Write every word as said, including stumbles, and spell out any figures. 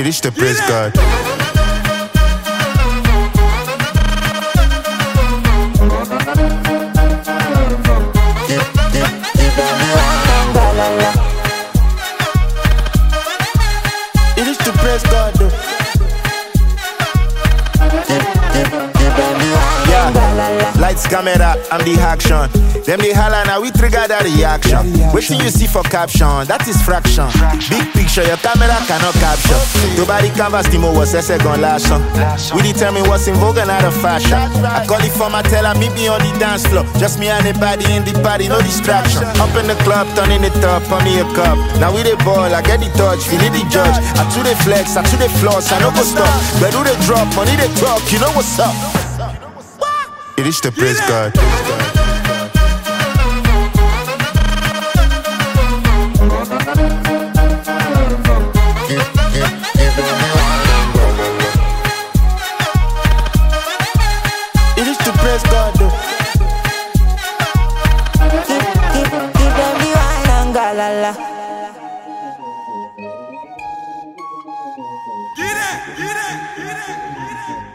It is the praise God. It is to praise God though. Yeah, lights, camera, I'm the action. Them they holla now we trigger that reaction. Waiting you see for caption, that is fraction. Big picture, your camera cannot capture. Nobody canvas the mo was a second last song. We determine what's in vogue and out of fashion. I call it for my teller, meet me on the dance floor. Just me and the body in the party, no distraction. Up in the club, turning it up, pour me a cup. Now we the ball, I get the touch, feel it the judge. I to the flex, I to the floss, I no go stop. Where do they drop, money they talk, you know what's up. It is the praise God. It is to praise God though. Give, give, give them the wine and galala. Get it, get it, get it, get it.